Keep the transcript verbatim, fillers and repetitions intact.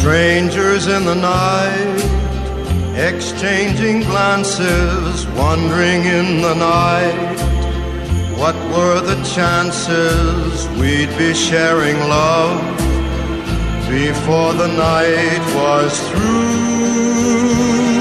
Strangers in the night, exchanging glances, wandering in the night. What were the chances we'd be sharing love before the night was through?